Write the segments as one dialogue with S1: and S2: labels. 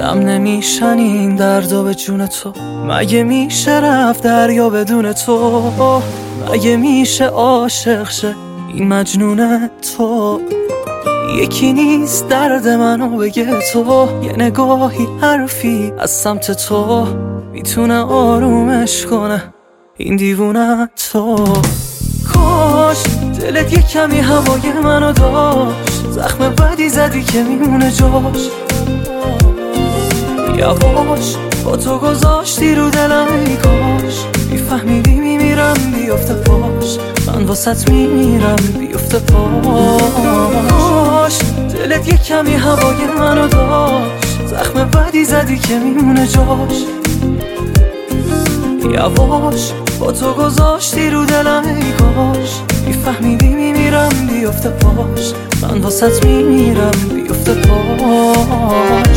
S1: جمع نمیشن این دردا به جون تو. مگه میشه رفت دریا بدون تو؟ مگه میشه عاشق شه این مجنون تو؟ یکی نیست درد منو بگه تو. یه نگاهی حرفی از سمت تو میتونه آرومش کنه این دیوونه تو. کاش دلت یه کمی هوای منو داشت. زخم بدی زدی که میمونه جاش. یواش با تو گذاشتی رو دلم ای کاش میفهمیدی میمیرم بیفته پاش. من واسط میمیرم بیفته پاش. دلت یه کمی هوای منو داشت. زخم بدی زدی که میمونه جاش. یواش با تو گذاشتی رو دلم ای کاش میفهمیدی میمیرم بیفته پاش. من واسط میمیرم بیفته پاش.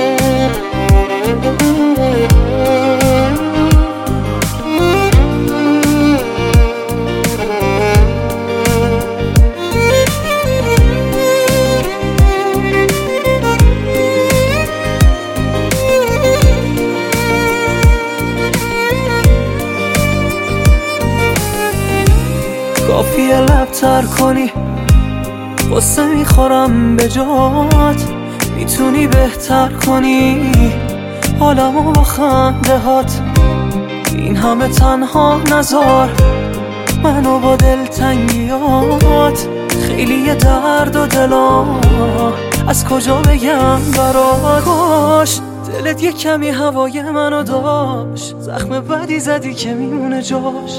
S1: کافیه لب تر کنی قصه میخورم به جات. میتونی بهتر کنی حالمو با خنده هات. این همه تنها نذار منو با دلتنگیات. خیلی درد و دلا از کجا بگم برات. کاش دلت یه کمی هوای منو داشت. زخم بدی زدی که میمونه جاش.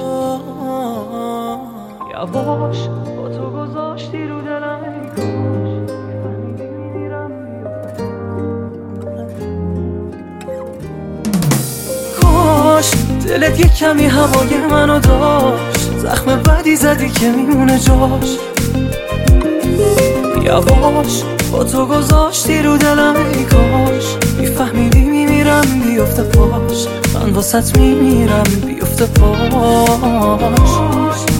S1: یواش با تو گذاشتی رو دلم ای کاش. کاش دلت یه کمی هوای منو داشت. زخم بدی زدی که میمونه جاش. یواش با تو گذاشتی رو دلم ای کاش میفهمیدی میمیرم بیفته پاش. من واسط میمیرم بیفته پاش.